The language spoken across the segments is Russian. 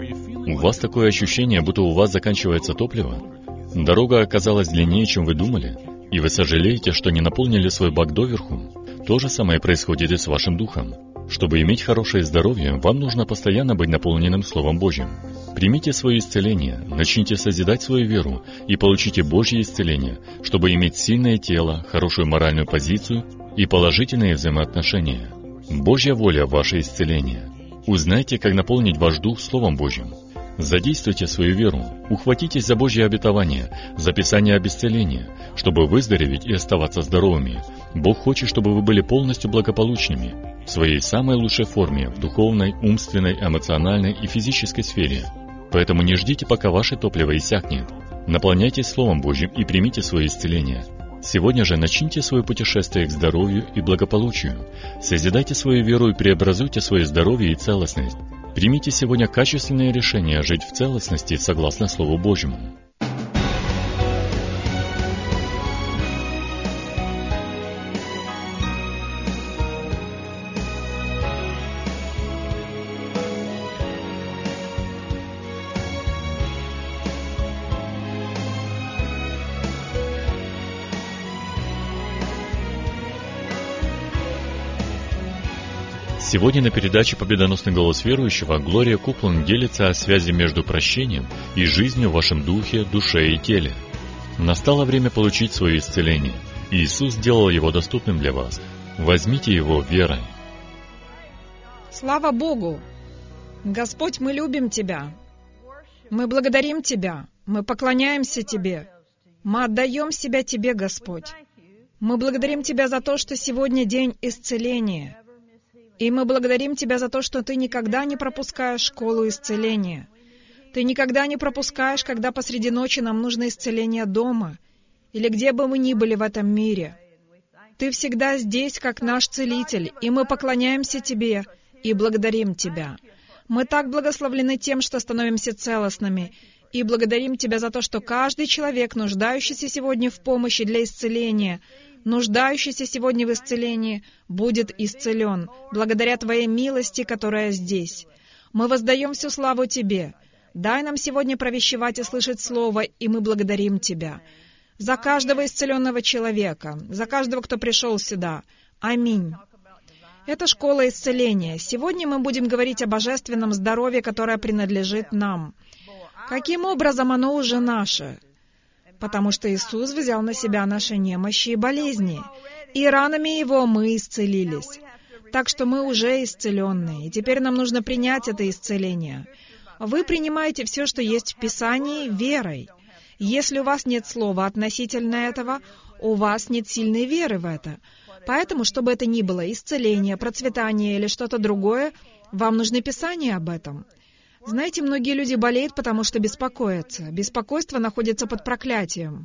У вас такое ощущение, будто у вас заканчивается топливо? Дорога оказалась длиннее, чем вы думали, и вы сожалеете, что не наполнили свой бак доверху? То же самое происходит и с вашим духом. Чтобы иметь хорошее здоровье, вам нужно постоянно быть наполненным Словом Божьим. Примите свое исцеление, начните созидать свою веру и получите Божье исцеление, чтобы иметь сильное тело, хорошую моральную позицию и положительные взаимоотношения. Божья воля – ваше исцеление. Узнайте, как наполнить ваш дух Словом Божьим. Задействуйте свою веру, ухватитесь за Божье обетование, за Писание об исцелении, чтобы выздороветь и оставаться здоровыми. Бог хочет, чтобы вы были полностью благополучными, в своей самой лучшей форме, в духовной, умственной, эмоциональной и физической сфере. Поэтому не ждите, пока ваше топливо иссякнет. Наполняйтесь Словом Божьим и примите свое исцеление. Сегодня же начните свое путешествие к здоровью и благополучию. Созидайте свою веру и преобразуйте свое здоровье и целостность. Примите сегодня качественное решение жить в целостности согласно Слову Божьему. Сегодня на передаче «Победоносный голос верующего» Глория Купланд делится о связи между прощением и жизнью в вашем духе, душе и теле. Настало время получить свое исцеление. Иисус сделал его доступным для вас. Возьмите его верой. Слава Богу! Господь, мы любим Тебя. Мы благодарим Тебя. Мы поклоняемся Тебе. Мы отдаем себя Тебе, Господь. Мы благодарим Тебя за то, что сегодня день исцеления. И мы благодарим Тебя за то, что Ты никогда не пропускаешь школу исцеления. Ты никогда не пропускаешь, когда посреди ночи нам нужно исцеление дома, или где бы мы ни были в этом мире. Ты всегда здесь, как наш целитель, и мы поклоняемся Тебе и благодарим Тебя. Мы так благословлены тем, что становимся целостными, и благодарим Тебя за то, что каждый человек, нуждающийся сегодня в помощи для исцеления, нуждающийся сегодня в исцелении, будет исцелен, благодаря Твоей милости, которая здесь. Мы воздаем всю славу Тебе. Дай нам сегодня провещевать и слышать Слово, и мы благодарим Тебя. За каждого исцеленного человека, за каждого, кто пришел сюда. Аминь. Это школа исцеления. Сегодня мы будем говорить о божественном здоровье, которое принадлежит нам. Каким образом оно уже наше? Потому что Иисус взял на себя наши немощи и болезни, и ранами Его мы исцелились. Так что мы уже исцеленные, и теперь нам нужно принять это исцеление. Вы принимаете все, что есть в Писании, верой. Если у вас нет слова относительно этого, у вас нет сильной веры в это. Поэтому, чтобы это ни было исцеление, процветание или что-то другое, вам нужны Писания об этом. Знаете, многие люди болеют, потому что беспокоятся. Беспокойство находится под проклятием.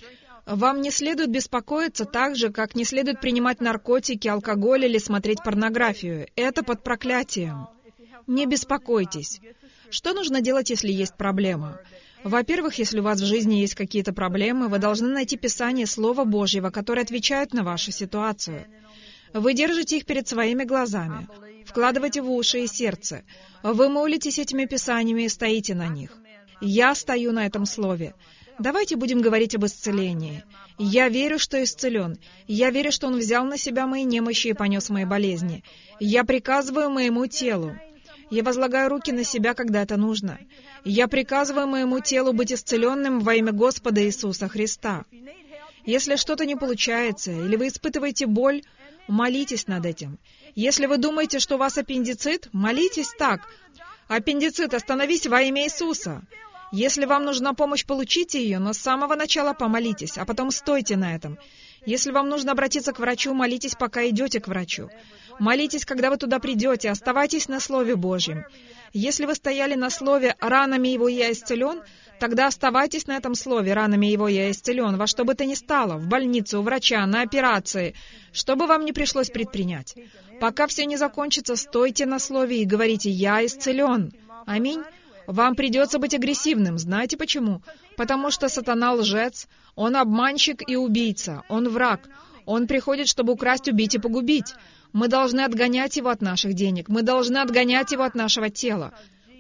Вам не следует беспокоиться так же, как не следует принимать наркотики, алкоголь или смотреть порнографию. Это под проклятием. Не беспокойтесь. Что нужно делать, если есть проблема? Во-первых, если у вас в жизни есть какие-то проблемы, вы должны найти Писание Слова Божьего, которое отвечает на вашу ситуацию. Вы держите их перед своими глазами, вкладываете в уши и сердце. Вы молитесь этими Писаниями и стоите на них. Я стою на этом Слове. Давайте будем говорить об исцелении. Я верю, что исцелен. Я верю, что Он взял на себя мои немощи и понес мои болезни. Я приказываю моему телу. Я возлагаю руки на себя, когда это нужно. Я приказываю моему телу быть исцеленным во имя Господа Иисуса Христа. Если что-то не получается, или вы испытываете боль, молитесь над этим. Если вы думаете, что у вас аппендицит, молитесь так. Аппендицит, остановись во имя Иисуса. Если вам нужна помощь, получите ее, но с самого начала помолитесь, а потом стойте на этом. Если вам нужно обратиться к врачу, молитесь, пока идете к врачу. Молитесь, когда вы туда придете, оставайтесь на Слове Божьем. Если вы стояли на Слове «ранами Его я исцелен», тогда оставайтесь на этом Слове «ранами Его я исцелен», во что бы то ни стало, в больницу, у врача, на операции, что бы вам ни пришлось предпринять. Пока все не закончится, стойте на Слове и говорите «я исцелен». Аминь. Вам придется быть агрессивным. Знаете почему? Потому что сатана лжец, он обманщик и убийца, он враг. Он приходит, чтобы украсть, убить и погубить. Мы должны отгонять его от наших денег, мы должны отгонять его от нашего тела.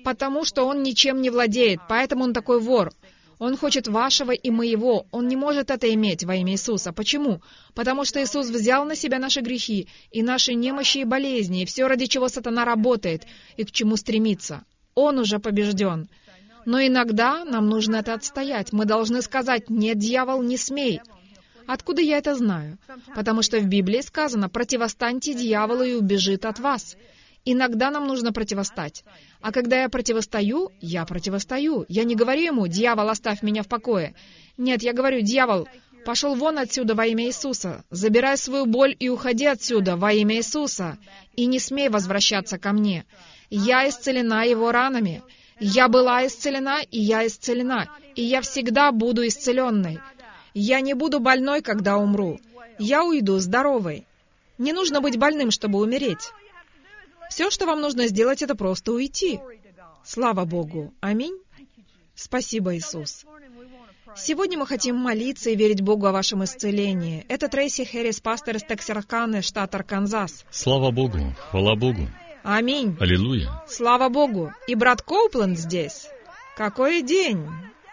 Потому что он ничем не владеет, поэтому он такой вор. Он хочет вашего и моего. Он не может это иметь во имя Иисуса. Почему? Потому что Иисус взял на себя наши грехи и наши немощи и болезни, и все, ради чего сатана работает и к чему стремится. Он уже побежден. Но иногда нам нужно это отстоять. Мы должны сказать: «Нет, дьявол, не смей». Откуда я это знаю? Потому что в Библии сказано: «Противостаньте дьяволу, и убежит от вас». Иногда нам нужно противостать. А когда я противостою, я противостою. Я не говорю ему: «Дьявол, оставь меня в покое». Нет, я говорю: «Дьявол, пошел вон отсюда во имя Иисуса. Забирай свою боль и уходи отсюда во имя Иисуса. И не смей возвращаться ко мне. Я исцелена его ранами. Я была исцелена, и я исцелена. И я всегда буду исцеленной. Я не буду больной, когда умру. Я уйду здоровой». Не нужно быть больным, чтобы умереть. Все, что вам нужно сделать, это просто уйти. Слава Богу. Аминь. Спасибо, Иисус. Сегодня мы хотим молиться и верить Богу о вашем исцелении. Это Трейси Хэррис, пастор из Тексарканы, штат Арканзас. Слава Богу. Хвала Богу. Аминь. Аллилуйя. Слава Богу. И брат Коупленд здесь. Какой день.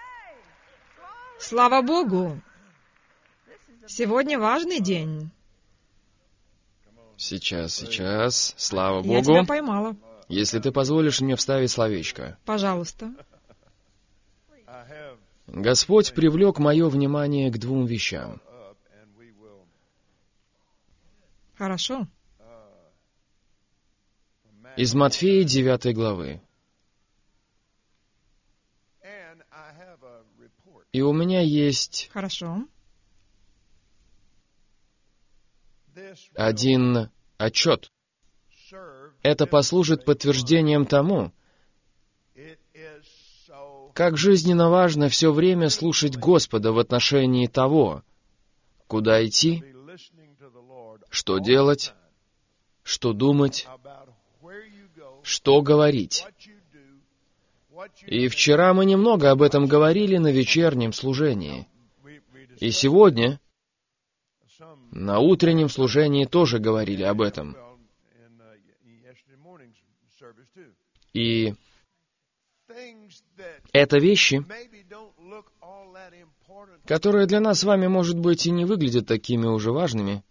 Слава Богу. Сегодня важный день. Сейчас. Слава Я тебя Богу. поймала. Если ты позволишь мне вставить словечко. Пожалуйста. Господь привлек мое внимание к двум вещам. Хорошо. Из Матфея 9 главы. И у меня есть Хорошо. один отчет. Это послужит подтверждением тому, как жизненно важно все время слушать Господа в отношении того, куда идти, что делать, что думать, что говорить. И вчера мы немного об этом говорили на вечернем служении. И сегодня на утреннем служении тоже говорили об этом. И это вещи, которые для нас с вами, может быть, и не выглядят такими уже важными,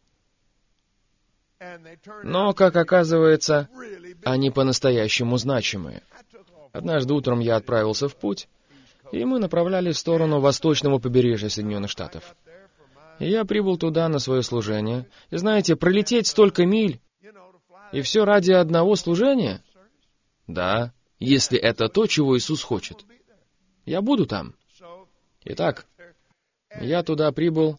но, как оказывается, они по-настоящему значимые. Однажды утром я отправился в путь, и мы направлялись в сторону восточного побережья Соединенных Штатов. И я прибыл туда на свое служение. И знаете, пролететь столько миль, и все ради одного служения? Да, если это то, чего Иисус хочет. Я буду там. Итак, я туда прибыл.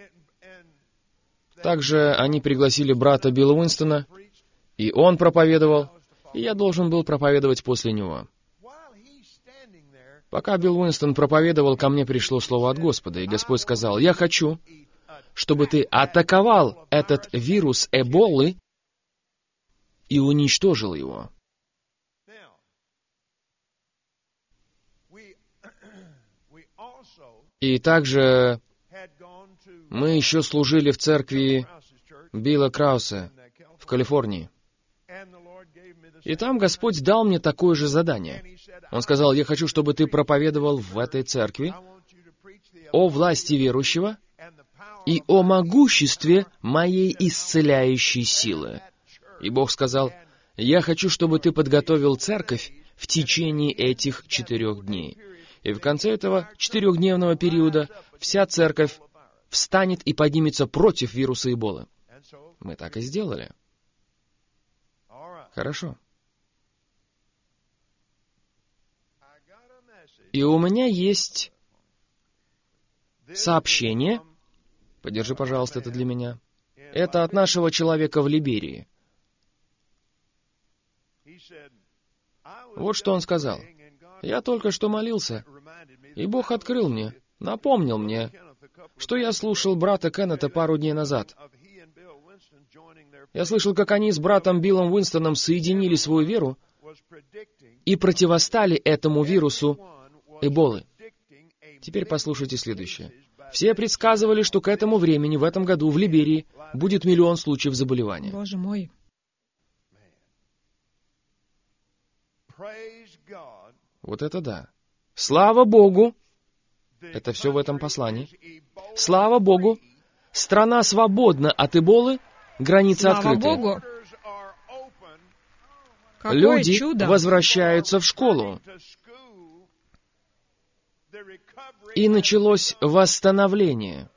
Также они пригласили брата Билла Уинстона, и он проповедовал, и я должен был проповедовать после него. Пока Билл Уинстон проповедовал, ко мне пришло слово от Господа, и Господь сказал: «Я хочу, чтобы ты атаковал этот вирус Эболы и уничтожил его». И также мы еще служили в церкви Билла Крауса в Калифорнии. И там Господь дал мне такое же задание. Он сказал: «Я хочу, чтобы ты проповедовал в этой церкви о власти верующего и о могуществе моей исцеляющей силы». И Бог сказал: «Я хочу, чтобы ты подготовил церковь в течение этих 4 дней. И в конце этого 4-дневного периода вся церковь встанет и поднимется против вируса Эболы». Мы так и сделали. Хорошо. И у меня есть сообщение. Подержи, пожалуйста, это для меня. Это от нашего человека в Либерии. Вот что он сказал. «Я только что молился, и Бог открыл мне, напомнил мне, что я слушал брата Кеннета пару дней назад. Я слышал, как они с братом Биллом Уинстоном соединили свою веру и противостали этому вирусу Эболы. Теперь послушайте следующее. Все предсказывали, что к этому времени в этом году в Либерии будет 1 миллион случаев заболевания. Боже мой. Вот это да. Слава Богу! Это все в этом послании. Слава Богу! Страна свободна от Эболы, границы Слава открыты. Богу! Какое Люди чудо! возвращаются в школу. И началось восстановление.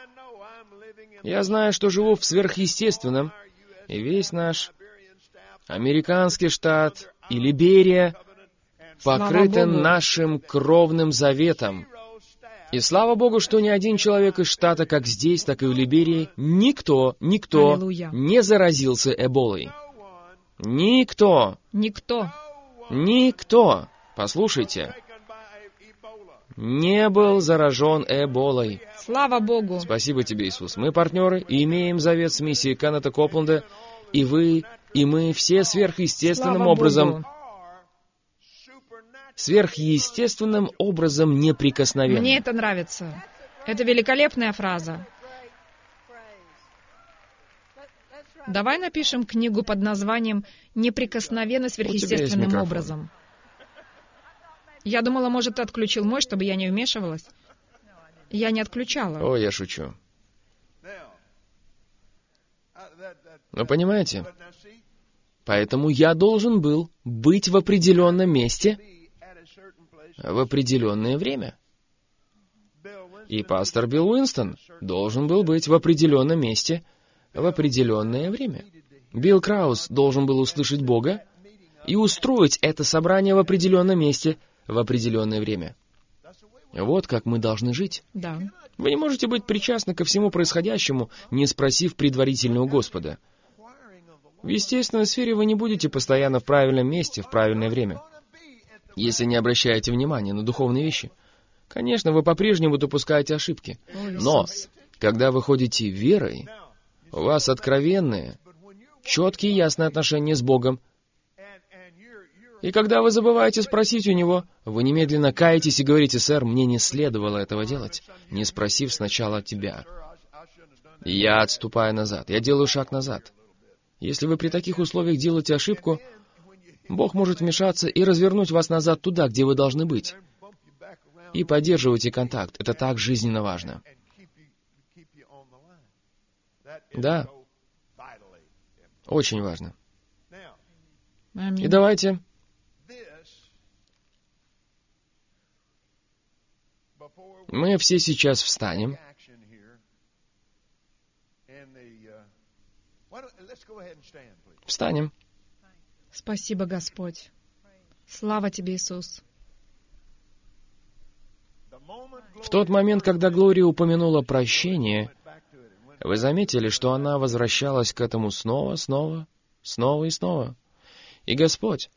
Я знаю, что живу в сверхъестественном, и весь наш американский штат и Либерия покрыты нашим кровным заветом. И слава Богу, что ни один человек из штата, как здесь, так и в Либерии, никто Аллилуйя. не заразился Эболой. Никто. Послушайте, не был заражен Эболой. Слава Богу! Спасибо тебе, Иисус. Мы партнеры и имеем завет с миссией Кеннета Копленда, и вы, и мы все сверхъестественным Слава образом, Богу! неприкосновенны. Мне это нравится. Это великолепная фраза. Давай напишем книгу под названием «Неприкосновенно сверхъестественным микрофон. образом». Я думала, может, ты отключил мой, чтобы я не вмешивалась. Я не отключала. О, я шучу. Но понимаете, поэтому я должен был быть в определенном месте в определенное время. И пастор Билл Уинстон должен был быть в определенном месте в определенное время. Билл Краус должен был услышать Бога и устроить это собрание в определенном месте в определенное время. Вот как мы должны жить. Да. Вы не можете быть причастны ко всему происходящему, не спросив предварительно у Господа. В естественной сфере вы не будете постоянно в правильном месте в правильное время, если не обращаете внимания на духовные вещи. Конечно, вы по-прежнему допускаете ошибки. Но, когда вы ходите верой, у вас откровенные, четкие и ясные отношения с Богом. И когда вы забываете спросить у Него, вы немедленно каетесь и говорите: «Сэр, мне не следовало этого делать, не спросив сначала тебя». И я отступаю назад, я делаю шаг назад. Если вы при таких условиях делаете ошибку, Бог может вмешаться и развернуть вас назад туда, где вы должны быть. И поддерживайте контакт. Это так жизненно важно. Да. Очень важно. Аминь. И давайте мы все сейчас встанем. Встанем. Спасибо, Господь. Слава Тебе, Иисус. В тот момент, когда Глория упомянула прощение, вы заметили, что она возвращалась к этому снова и снова. И Господь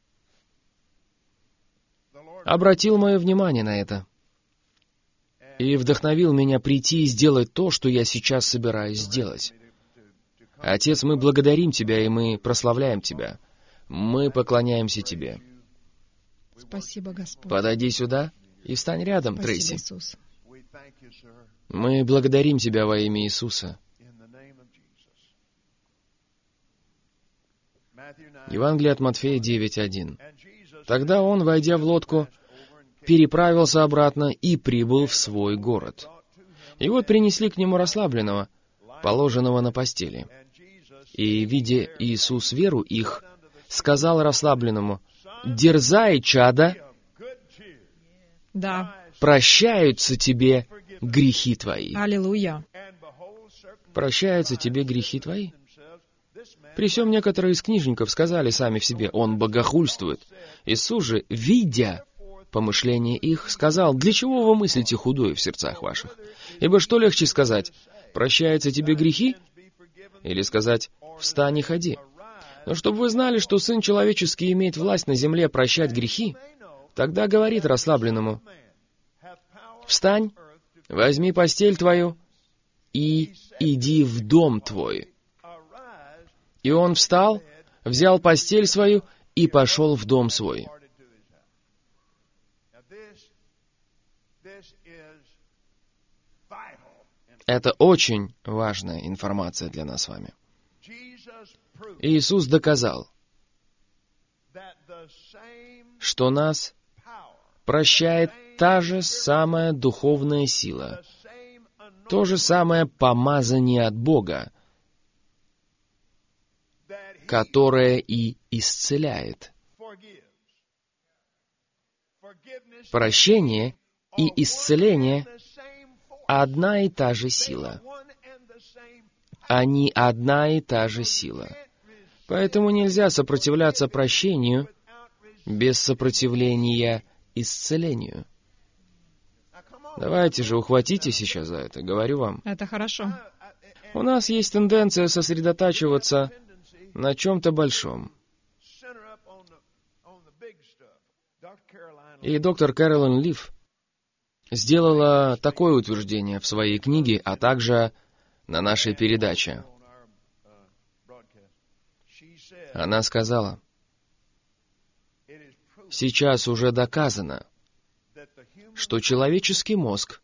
обратил мое внимание на это и вдохновил меня прийти и сделать то, что я сейчас собираюсь сделать. Отец, мы благодарим Тебя, и мы прославляем Тебя. Мы поклоняемся Тебе. Спасибо, Господь. Подойди сюда и встань рядом, Спасибо, Трейси. Иисус. Мы благодарим Тебя во имя Иисуса. Евангелие от Матфея 9:1. Тогда он, войдя в лодку, переправился обратно и прибыл в свой город. И вот принесли к нему расслабленного, положенного на постели. И, видя Иисус веру их, сказал расслабленному: «Дерзай, чадо, Да. прощаются тебе грехи твои». Аллилуйя. Прощаются тебе грехи твои? При всем некоторые из книжников сказали сами в себе: «Он богохульствует». Иисус же, видя помышления их, сказал: «Для чего вы мыслите худое в сердцах ваших? Ибо что легче сказать: прощаются тебе грехи? Или сказать: встань и ходи? Но чтобы вы знали, что Сын Человеческий имеет власть на земле прощать грехи, тогда говорит расслабленному: встань, возьми постель твою и иди в дом твой». И он встал, взял постель свою и пошел в дом свой. Это очень важная информация для нас с вами. Иисус доказал, что нас прощает та же самая духовная сила, то же самое помазание от Бога, которое и исцеляет. Прощение и исцеление — одна и та же сила. Они одна и та же сила. Поэтому нельзя сопротивляться прощению без сопротивления исцелению. Давайте же, ухватите сейчас за это, говорю вам. Это хорошо. У нас есть тенденция сосредотачиваться на чем-то большом. И доктор Кэролин Лив сделала такое утверждение в своей книге, а также на нашей передаче. Она сказала: «Сейчас уже доказано, что человеческий мозг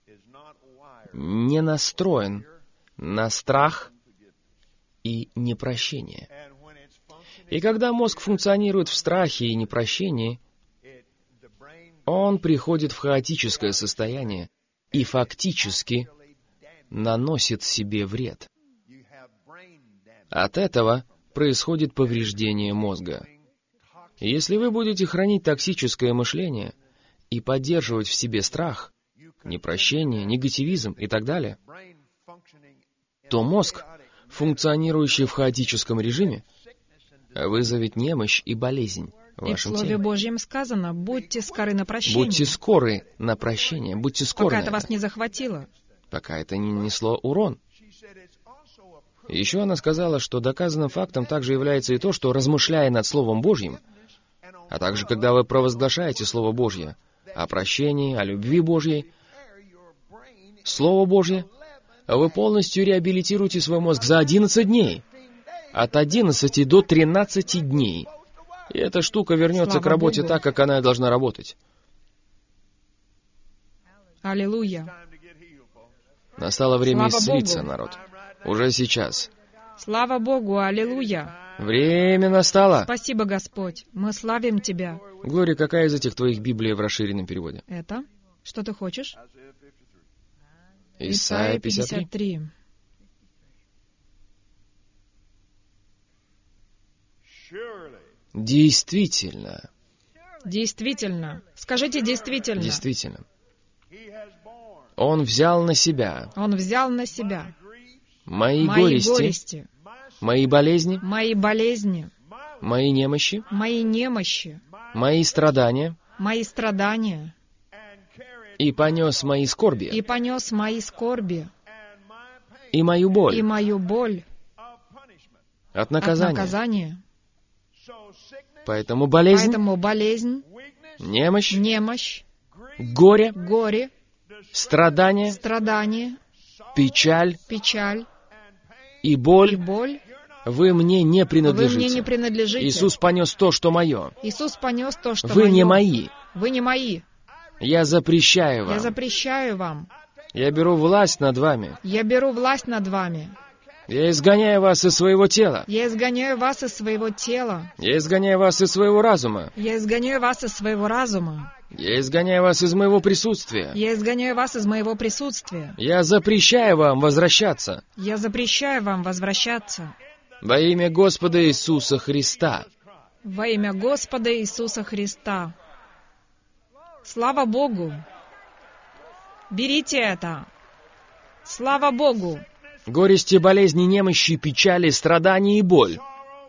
не настроен на страх и непрощение. И когда мозг функционирует в страхе и непрощении, он приходит в хаотическое состояние и фактически наносит себе вред. От этого происходит повреждение мозга. Если вы будете хранить токсическое мышление и поддерживать в себе страх, непрощение, негативизм и так далее, то мозг, функционирующий в хаотическом режиме, вызовет немощь и болезнь в И в вашем Слове теле. Божьем сказано: будьте скоры на прощение. Будьте скоры на прощение, будьте скоры пока на это вас это, не захватило. пока это не нанесло урон. И еще она сказала, что доказанным фактом также является и то, что, размышляя над Словом Божьим, а также когда вы провозглашаете Слово Божье о прощении, о любви Божьей, Слово Божье, вы полностью реабилитируете свой мозг за 11 дней. От 11 до 13 дней. И эта штука вернется Слава к работе Богу. так, как она и должна работать. Аллилуйя. Настало время Слава исцелиться, Богу. народ. Уже сейчас. Слава Богу, аллилуйя. Время настало. Спасибо, Господь. Мы славим Тебя. Глория, какая из этих твоих Библий в расширенном переводе? Это? Что ты хочешь? Исайя 53. 53. Действительно. Действительно. Скажите действительно. Действительно. Он взял на себя Он взял на себя мои мои горести, горести, мои болезни, мои болезни, мои немощи, мои немощи, мои страдания мои страдания, и понес мои скорби и понес мои скорби, и мою и боль мою боль от от наказания. наказания. Поэтому болезнь, Поэтому болезнь, немощь, немощь, горе, горе, страдания, страдание, печаль печаль и и боль боль вы мне не вы мне не принадлежите. принадлежите. Иисус понес то, что мое. Иисус понес то, что Вы мое. не мои. Вы не мои. Я запрещаю Я вам. запрещаю вам. Я беру власть над вами. Я беру власть над вами. Я изгоняю вас из своего тела. Я изгоняю вас из своего тела. Я изгоняю вас из своего разума. Я изгоняю вас из своего разума. Я изгоняю вас из моего присутствия. Я изгоняю вас из моего присутствия. Я запрещаю вам возвращаться. Я запрещаю вам возвращаться. Во имя Господа Иисуса Христа. Во имя Господа Иисуса Христа. Слава Богу! Берите это! Слава Богу! Горести, болезни, немощи, печали, страдания и боль.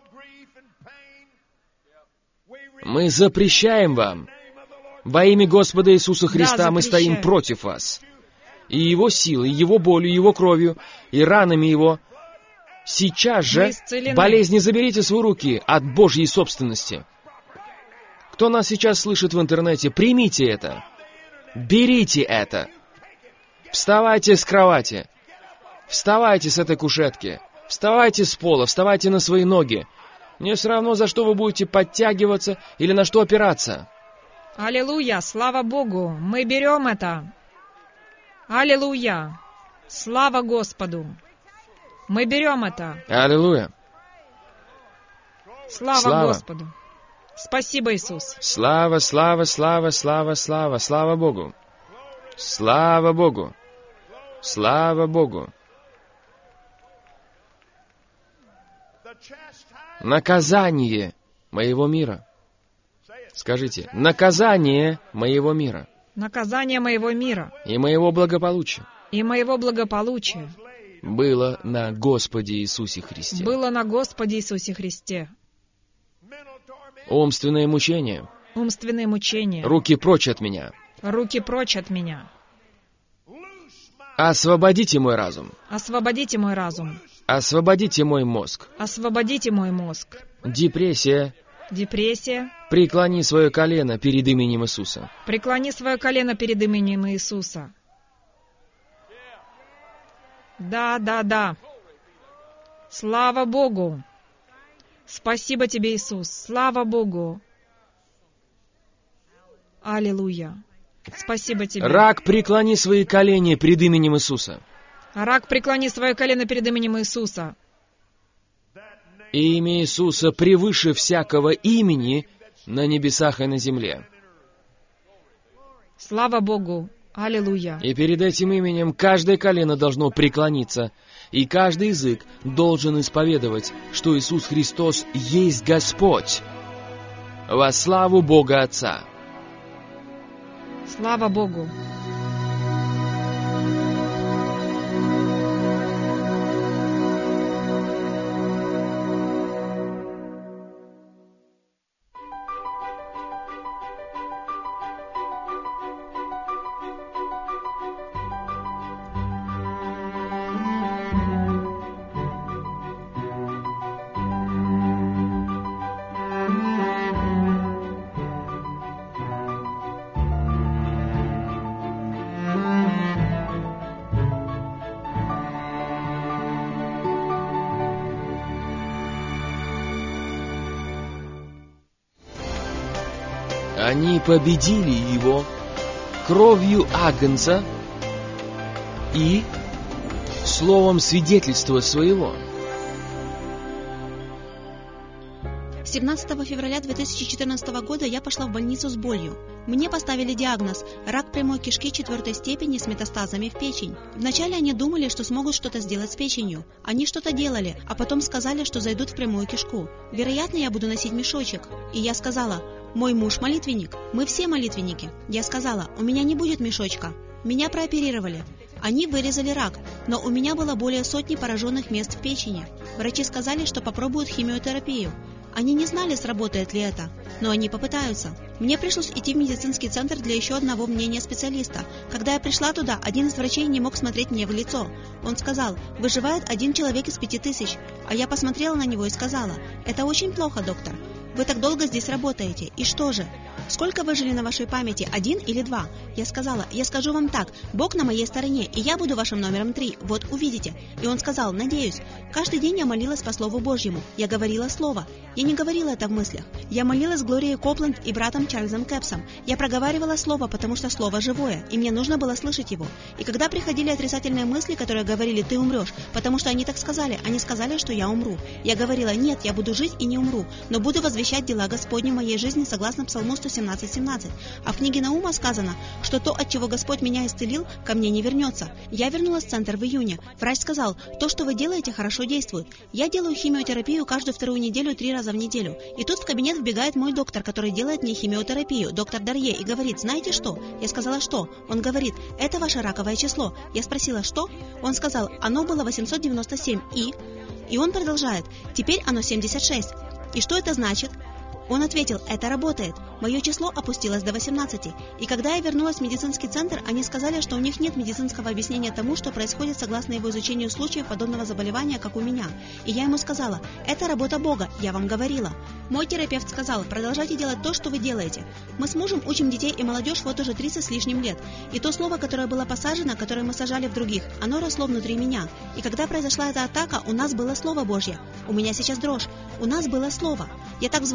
Мы запрещаем вам. Во имя Господа Иисуса Христа мы стоим запрещаем. против вас. И Его силой, Его болью, Его кровью, и ранами Его. Сейчас Мы же исцелены. болезни заберите в свои руки от Божьей собственности. Кто нас сейчас слышит в интернете, примите это. Берите это. Вставайте с кровати. Вставайте с этой кушетки. Вставайте с пола, вставайте на свои ноги. Мне все равно, за что вы будете подтягиваться или на что опираться. Аллилуйя! Слава Богу! Мы берем это! Аллилуйя! Слава Господу! Мы берем это! Аллилуйя. Слава Слава. Господу! Спасибо, Иисус. Слава, слава, слава, слава, слава, слава Богу. Слава Богу. Слава Богу. Наказание моего мира. Скажите, наказание моего мира. Наказание моего мира И моего благополучия. и моего благополучия Было на Господе Иисусе Христе. было на Господе Иисусе Христе. Умственное мучение. Умственные мучения. Руки прочь от меня. Руки прочь от меня. Освободите мой разум. Освободите мой разум. Освободите мой мозг. Освободите мой мозг. Депрессия. Депрессия. Преклони свое колено перед именем Иисуса. Преклони свое колено перед именем Иисуса. Да, да, да. Слава Богу. Спасибо тебе, Иисус. Слава Богу. Аллилуйя. Спасибо тебе. Рак, преклони свои колени пред именем Иисуса. Рак, преклони свое колено перед именем Иисуса. Имя Иисуса превыше всякого имени на небесах и на земле. Слава Богу. Аллилуйя. И перед этим именем каждое колено должно преклониться, и каждый язык должен исповедовать, что Иисус Христос есть Господь. Во славу Бога Отца. Слава Богу. Они победили его кровью Агнца и словом свидетельства своего. 17 февраля 2014 года я пошла в больницу с болью. Мне поставили диагноз – рак прямой кишки 4 степени с метастазами в печень. Вначале они думали, что смогут что-то сделать с печенью. Они что-то делали, а потом сказали, что зайдут в прямую кишку. Вероятно, я буду носить мешочек. И я сказала: «Мой муж молитвенник, мы все молитвенники». Я сказала: «У меня не будет мешочка». Меня прооперировали. Они вырезали рак, но у меня было более 100 пораженных мест в печени. Врачи сказали, что попробуют химиотерапию. Они не знали, сработает ли это, но они попытаются. Мне пришлось идти в медицинский центр для еще одного мнения специалиста. Когда я пришла туда, один из врачей не мог смотреть мне в лицо. Он сказал: «Выживает 1 человек из 5000». А я посмотрела на него и сказала: «Это очень плохо, доктор. Вы так долго здесь работаете. И что же? Сколько выжили на вашей памяти? 1 или 2? Я сказала: «Я скажу вам так, Бог на моей стороне, и я буду вашим номером 3. Вот увидите». И он сказал: «Надеюсь». Каждый день я молилась по Слову Божьему. Я говорила Слово. Я не говорила это в мыслях. Я молилась с Глорией Копланд и братом Чарльзом Кэпсом. Я проговаривала Слово, потому что Слово живое, и мне нужно было слышать его. И когда приходили отрицательные мысли, которые говорили: «Ты умрешь», потому что они так сказали, они сказали, что я умру. Я говорила: «Нет, я буду жить и не умру, но буду возвещать дела Господни в моей жизни согласно Псалму 117:17. А в книге Наума сказано, что то, от чего Господь меня исцелил, ко мне не вернется. Я вернулась в центр в июне. Врач сказал: «То, что вы делаете, хорошо действует». Я делаю химиотерапию каждую 2-ю неделю 3 раза в неделю. И тут в кабинет вбегает мой доктор, который делает мне химиотерапию, доктор Дарье, и говорит: «Знаете что?» Я сказала: «Что?» Он говорит: «Это ваше раковое число». Я спросила: «Что?» Он сказал: «Оно было 897 и он продолжает: «Теперь оно 76. И что это значит?» Он ответил: «Это работает». Мое число опустилось до 18. И когда я вернулась в медицинский центр, они сказали, что у них нет медицинского объяснения тому, что происходит согласно его изучению случаев подобного заболевания, как у меня. И я ему сказала: «Это работа Бога, я вам говорила». Мой терапевт сказал: «Продолжайте делать то, что вы делаете». Мы с мужем учим детей и молодежь вот уже 30 с лишним лет. И то слово, которое было посажено, которое мы сажали в других, оно росло внутри меня. И когда произошла эта атака, у нас было Слово Божье. У меня сейчас дрожь. У нас было Слово. Я так взволнована,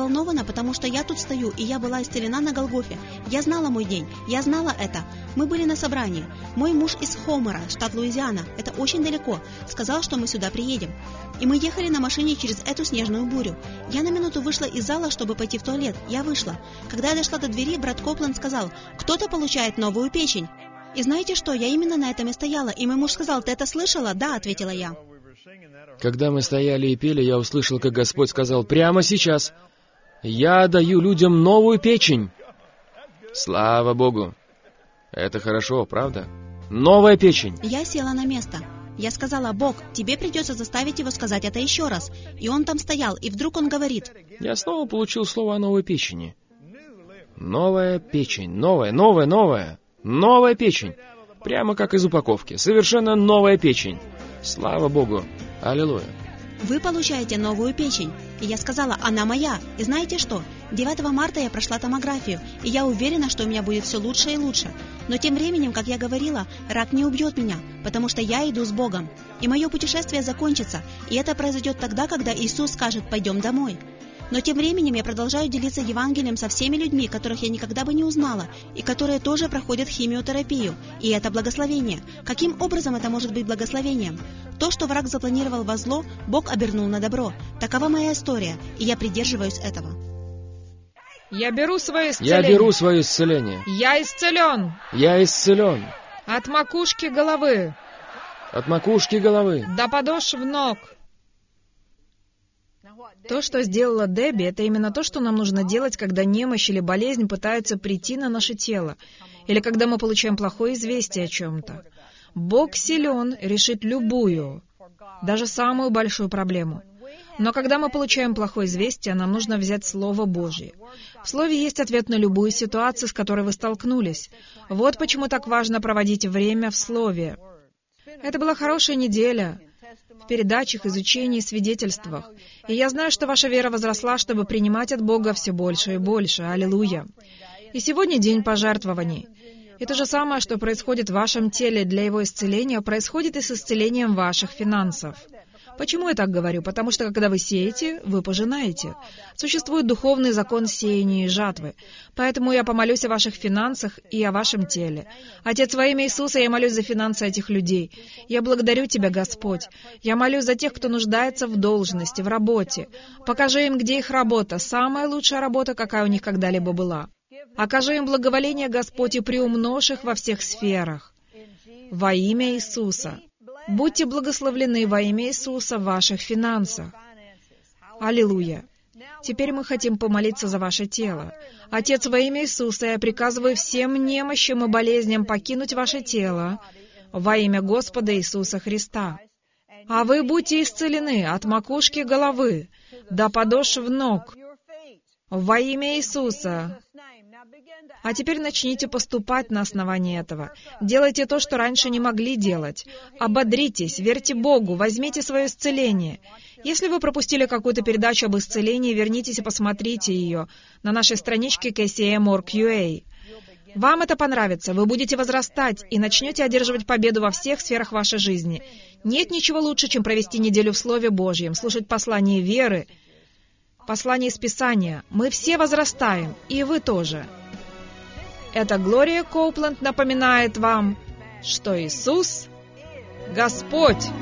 уверена, потому что я тут стою, и я была исцелена на Голгофе. Я знала мой день, я знала это. Мы были на собрании. Мой муж из Хомера, штат Луизиана, это очень далеко, сказал, что мы сюда приедем. И мы ехали на машине через эту снежную бурю. Я на минуту вышла из зала, чтобы пойти в туалет. Я вышла. Когда я дошла до двери, брат Копланд сказал: «Кто-то получает новую печень». И знаете что, я именно на этом и стояла, и мой муж сказал: «Ты это слышала?» «Да», — ответила я. Когда мы стояли и пели, я услышал, как Господь сказал: «Прямо сейчас я даю людям новую печень». Слава Богу! Это хорошо, правда? Новая печень. Я села на место. Я сказала: «Бог, тебе придется заставить его сказать это еще раз». И он там стоял, и вдруг он говорит: Я снова получил слово о новой печени. Новая печень, новая печень. Прямо как из упаковки. Совершенно новая печень. Слава Богу. Аллилуйя. «Вы получаете новую печень». И я сказала: «Она моя». И знаете что? 9 марта я прошла томографию, и я уверена, что у меня будет все лучше и лучше. Но тем временем, как я говорила, рак не убьет меня, потому что я иду с Богом. И мое путешествие закончится, и это произойдет тогда, когда Иисус скажет: «Пойдем домой». Но тем временем я продолжаю делиться Евангелием со всеми людьми, которых я никогда бы не узнала, и которые тоже проходят химиотерапию. И это благословение. Каким образом это может быть благословением? То, что враг запланировал во зло, Бог обернул на добро. Такова моя история, и я придерживаюсь этого. Я беру свое исцеление. Я беру свое исцеление. Я исцелен. Я исцелен. От макушки головы От макушки головы до подошв ног. То, что сделала Дебби, это именно то, что нам нужно делать, когда немощь или болезнь пытаются прийти на наше тело, или когда мы получаем плохое известие о чем-то. Бог силен решить любую, даже самую большую проблему. Но когда мы получаем плохое известие, нам нужно взять Слово Божье. В Слове есть ответ на любую ситуацию, с которой вы столкнулись. Вот почему так важно проводить время в Слове. Это была хорошая неделя в передачах, изучении, свидетельствах. И я знаю, что ваша вера возросла, чтобы принимать от Бога все больше и больше. Аллилуйя. И сегодня день пожертвований. И то же самое, что происходит в вашем теле для его исцеления, происходит и с исцелением ваших финансов. Почему я так говорю? Потому что, когда вы сеете, вы пожинаете. Существует духовный закон сеяния и жатвы. Поэтому я помолюсь о ваших финансах и о вашем теле. Отец, во имя Иисуса, я молюсь за финансы этих людей. Я благодарю Тебя, Господь. Я молюсь за тех, кто нуждается в должности, в работе. Покажи им, где их работа, самая лучшая работа, какая у них когда-либо была. Окажи им благоволение, Господь, и приумножь их во всех сферах. Во имя Иисуса. Будьте благословлены во имя Иисуса в ваших финансах. Аллилуйя. Теперь мы хотим помолиться за ваше тело. Отец, во имя Иисуса, я приказываю всем немощам и болезням покинуть ваше тело во имя Господа Иисуса Христа. А вы будьте исцелены от макушки головы до подошв ног во имя Иисуса. А теперь начните поступать на основании этого. Делайте то, что раньше не могли делать. Ободритесь, верьте Богу, возьмите свое исцеление. Если вы пропустили какую-то передачу об исцелении, вернитесь и посмотрите ее на нашей страничке kcm.org.ua. Вам это понравится, вы будете возрастать и начнете одерживать победу во всех сферах вашей жизни. Нет ничего лучше, чем провести неделю в Слове Божьем, слушать послание веры, послание из Писания. Мы все возрастаем, и вы тоже. Это Глория Коупленд напоминает вам, что Иисус — Господь.